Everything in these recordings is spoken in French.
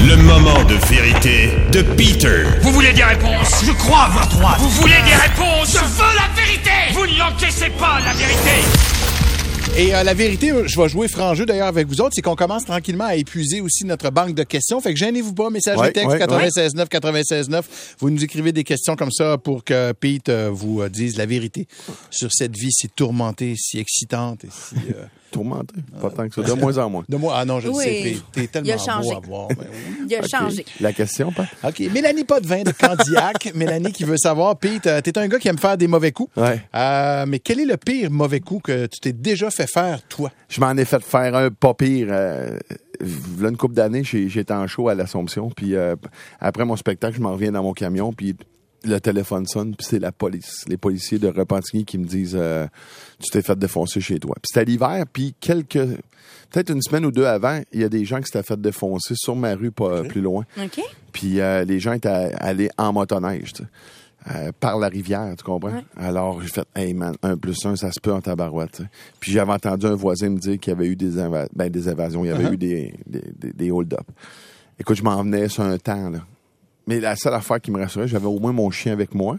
Le moment de vérité de Peter. Vous voulez des réponses? Je crois avoir droit. Vous voulez des réponses? Je veux la vérité! Vous ne l'encaissez pas, la vérité! Et la vérité, je vais jouer franc jeu d'ailleurs avec vous autres, c'est qu'on commence tranquillement à épuiser aussi notre banque de questions. Fait que gênez-vous pas, message de texte 96.9, 96.9. Vous nous écrivez des questions comme ça pour que Pete vous dise la vérité sur cette vie si tourmentée, si excitante et si... Tourmenté, pas tant que ça, de moins en moins. Ah non, je le sais, Pete. T'es tellement beau à voir. Ben oui. Il a changé. La question, pas? OK. Mélanie Potvin de Candiac. Mélanie qui veut savoir, Pete, t'es un gars qui aime faire des mauvais coups. Ouais. Mais quel est le pire mauvais coup que tu t'es déjà fait faire, toi? Je m'en ai fait faire un pas pire. Là, une couple d'années, j'étais en show à l'Assomption, puis après mon spectacle, je m'en reviens dans mon camion, puis le téléphone sonne, puis c'est la police. Les policiers de Repentigny qui me disent tu t'es fait défoncer chez toi. Puis c'était l'hiver, puis peut-être une semaine ou deux avant, il y a des gens qui s'étaient fait défoncer sur ma rue, pas plus loin. OK. Puis les gens étaient allés en motoneige, tu sais, par la rivière, tu comprends? Ouais. Alors, j'ai fait, hey man, 1+1, ça se peut en tabarouette. Tu sais. Puis j'avais entendu un voisin me dire qu'il y avait eu des évasions, il y avait eu des hold-up. Écoute, je m'en venais sur un temps, là. Mais la seule affaire qui me rassurait, j'avais au moins mon chien avec moi.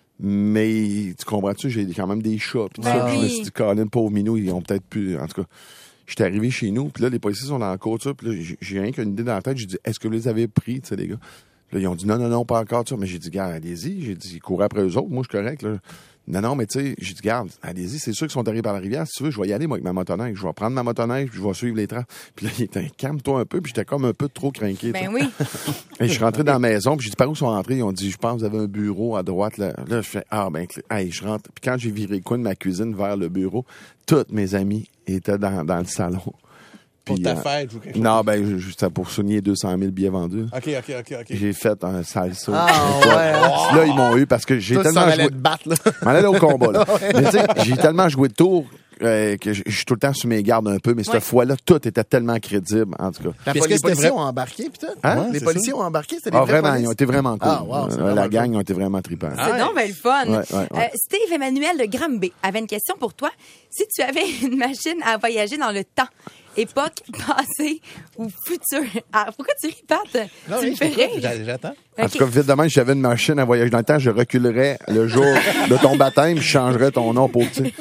Mais, tu comprends-tu, j'ai quand même des chats. Puis ça, je me suis dit, Colin, pauvre minou, ils ont peut-être pu... En tout cas, j'étais arrivé chez nous, puis là, les policiers sont dans la côte, puis là, j'ai rien qu'une idée dans la tête. J'ai dit, est-ce que vous les avez pris, tu sais, les gars? Là, ils ont dit, non, pas encore, tu sais. Mais j'ai dit, gars, allez-y. J'ai dit, courez après eux autres. Moi, je suis correct, là. Non, mais tu sais, j'ai dit, garde, allez-y, c'est sûr qu'ils sont arrivés par la rivière. Si tu veux, je vais y aller, moi, avec ma motoneige. Je vais prendre ma motoneige, puis je vais suivre les traces. Puis là, il était, calme-toi un peu, puis j'étais comme un peu trop craqué. Ben oui. Et je suis rentré dans la maison, puis j'ai dit, par où ils sont rentrés? Ils ont dit, je pense, vous avez un bureau à droite, là. Là, je fais, je rentre. Puis quand j'ai viré le coin de ma cuisine vers le bureau, tous mes amis étaient dans le salon. Pour Puis, ta fête ou quelque chose? Non, c'était pour souligner 200 000 billets vendus. OK. J'ai fait un salsa. ouais. Là, ils m'ont eu parce que j'ai Toi, tellement allait joué... te battre, là. Je m'en allais au combat, là. Mais tu sais, j'ai tellement joué de tours que je suis tout le temps sur mes gardes un peu, mais cette fois-là, tout était tellement crédible, en tout cas. Est-ce que Les c'était policiers vrai? ont embarqué, putain. Hein? Les C'est policiers ça? ont embarqué, c'était des vrais Vraiment, polices. ils ont été vraiment cool. Ah, wow, c'est vraiment la cool. gang, ils ont été vraiment trippants. C'est donc bien le fun. Ouais. Steve Emmanuel de Granby avait une question pour toi. Si tu avais une machine à voyager dans le temps, époque passée ou future, pourquoi tu ris, Pat? Tu me fais rire. J'attends. En tout cas, vite demain, si j'avais une machine à voyager dans le temps, je reculerais le jour de ton baptême, je changerais ton nom pour, tu sais.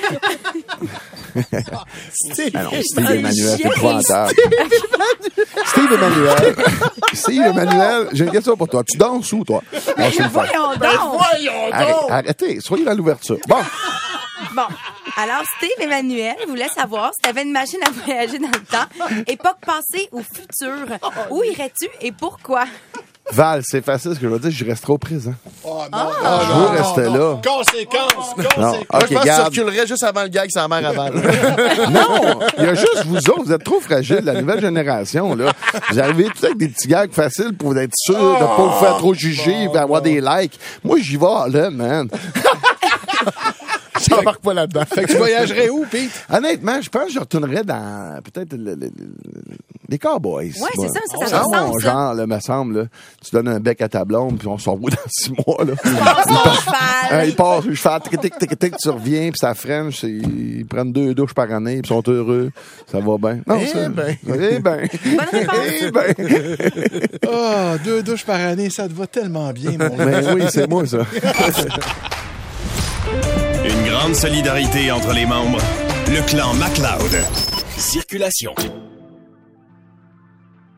Steve Emmanuel, c'est épouvantable. Steve Emmanuel, j'ai une question pour toi. Tu danses où, toi? Je suis le fun. Voyons donc! Arrêtez, soyez dans l'ouverture. Bon. Bon, alors Steve Emmanuel voulait savoir si tu avais une machine à voyager dans le temps, époque passée ou future. Où irais-tu et pourquoi? Val, c'est facile ce que je veux dire, je resterai au présent. Oh non, Je veux rester là. Conséquence. Non, Moi, OK, je pense que tu regarde. reculerais juste avant le gag sa mère avale. Non, il y a juste vous autres, vous êtes trop fragiles, la nouvelle génération, là. Vous arrivez tout avec des petits gags faciles pour être sûr de pas vous faire trop juger et avoir des likes. Moi, j'y vais, là, man. J'embarque pas là-dedans. Fait que tu voyagerais où, Pete? Honnêtement, je pense que je retournerais dans peut-être les Cowboys. Ouais, c'est ça, ça me Ah, semble, ça. genre, là, me semble, là, tu donnes un bec à ta blonde, puis on s'en va dans 6 mois, là. Il passe, je fais tic, tu reviens, puis ça freine, ils prennent 2 douches par année, puis sont heureux. Ça va bien. Non, Bonne réponse. Oh, 2 douches par année, ça te va tellement bien, mon gars. Ben oui, c'est moi, ça. Une grande solidarité entre les membres. Le clan MacLeod. Circulation.